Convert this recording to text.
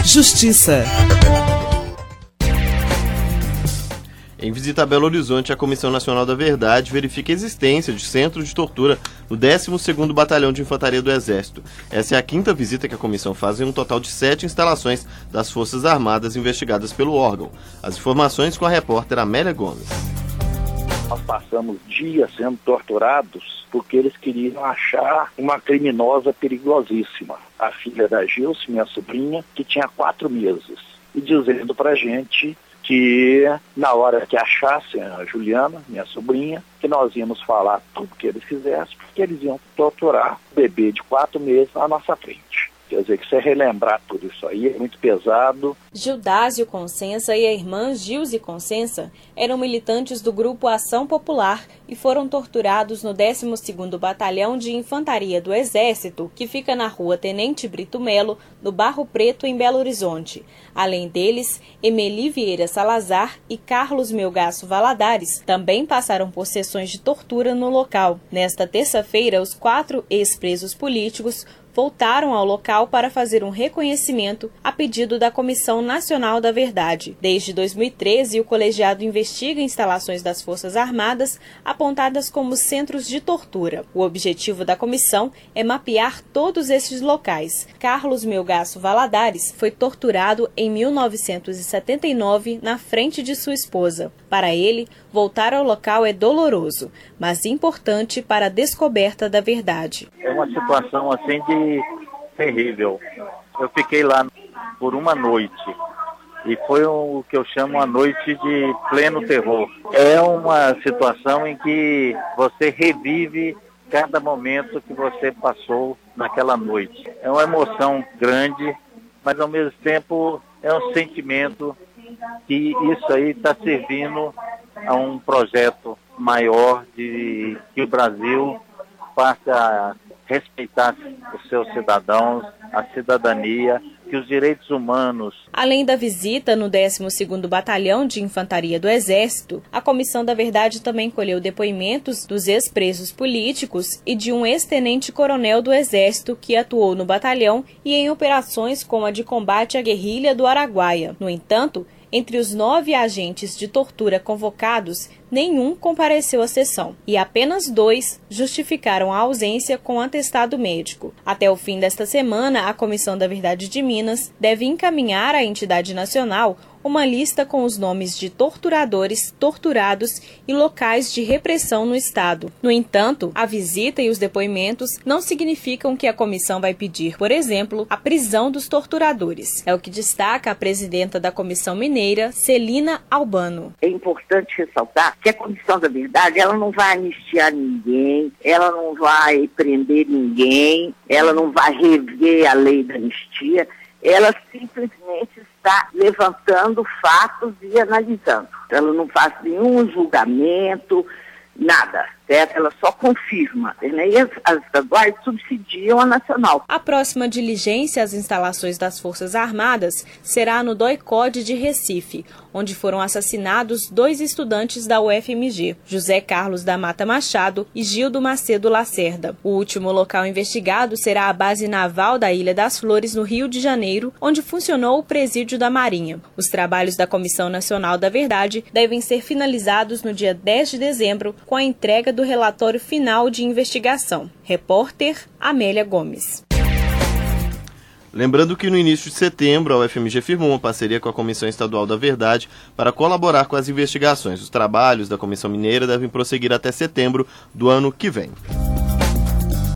Justiça. Em visita a Belo Horizonte, a Comissão Nacional da Verdade verifica a existência de centro de tortura no 12º Batalhão de Infantaria do Exército. Essa é a 5ª visita que a comissão faz em um total de 7 instalações das Forças Armadas investigadas pelo órgão. As informações com a repórter Amélia Gomes. Nós passamos dias sendo torturados porque eles queriam achar uma criminosa perigosíssima, a filha da Gilce, minha sobrinha, que tinha 4 meses, e dizendo pra gente que na hora que achassem a Juliana, minha sobrinha, que nós íamos falar tudo que eles fizessem, porque eles iam torturar o bebê de 4 meses na nossa frente. Quer dizer, que você relembrar tudo isso aí é muito pesado. Gildásio Consensa e a irmã Gilze Consensa eram militantes do Grupo Ação Popular e foram torturados no 12º Batalhão de Infantaria do Exército, que fica na rua Tenente Brito Melo, no Barro Preto, em Belo Horizonte. Além deles, Emeli Vieira Salazar e Carlos Melgaço Valadares também passaram por sessões de tortura no local. Nesta terça-feira, os 4 ex-presos políticos voltaram ao local para fazer um reconhecimento a pedido da Comissão Nacional da Verdade. Desde 2013, o colegiado investiga instalações das Forças Armadas apontadas como centros de tortura. O objetivo da comissão é mapear todos esses locais. Carlos Melgaço Valadares foi torturado em 1979 na frente de sua esposa. Para ele, voltar ao local é doloroso, mas importante para a descoberta da verdade. É uma situação assim de terrível. Eu fiquei lá por uma noite e foi o que eu chamo a noite de pleno terror. É uma situação em que você revive cada momento que você passou naquela noite. É uma emoção grande, mas ao mesmo tempo é um sentimento que isso aí está servindo a um projeto maior de que o Brasil passe a respeitar os seus cidadãos, a cidadania, que os direitos humanos. Além da visita no 12º Batalhão de Infantaria do Exército, a Comissão da Verdade também colheu depoimentos dos ex-presos políticos e de um ex-tenente-coronel do Exército que atuou no batalhão e em operações como a de combate à guerrilha do Araguaia. No entanto, entre os 9 agentes de tortura convocados, nenhum compareceu à sessão e apenas 2 justificaram a ausência com atestado médico. Até o fim desta semana, a Comissão da Verdade de Minas deve encaminhar à entidade nacional uma lista com os nomes de torturadores, torturados e locais de repressão no estado. No entanto, a visita e os depoimentos não significam que a comissão vai pedir, por exemplo, a prisão dos torturadores. É o que destaca a presidenta da Comissão Mineira, Celina Albano. É importante ressaltar que a Comissão da Verdade, ela não vai anistiar ninguém, ela não vai prender ninguém, ela não vai rever a lei da anistia, ela simplesmente está levantando fatos e analisando. Ela não faz nenhum julgamento, nada, certo? Ela só confirma, né? E as estaduais subsidiam a nacional. A próxima diligência às instalações das Forças Armadas será no DOI-CODE de Recife, onde foram assassinados 2 estudantes da UFMG, José Carlos da Mata Machado e Gildo Macedo Lacerda. O último local investigado será a base naval da Ilha das Flores, no Rio de Janeiro, onde funcionou o presídio da Marinha. Os trabalhos da Comissão Nacional da Verdade devem ser finalizados no dia 10 de dezembro, com a entrega do relatório final de investigação. Repórter Amélia Gomes. Lembrando que no início de setembro a UFMG firmou uma parceria com a Comissão Estadual da Verdade para colaborar com as investigações. Os trabalhos da Comissão Mineira devem prosseguir até setembro do ano que vem.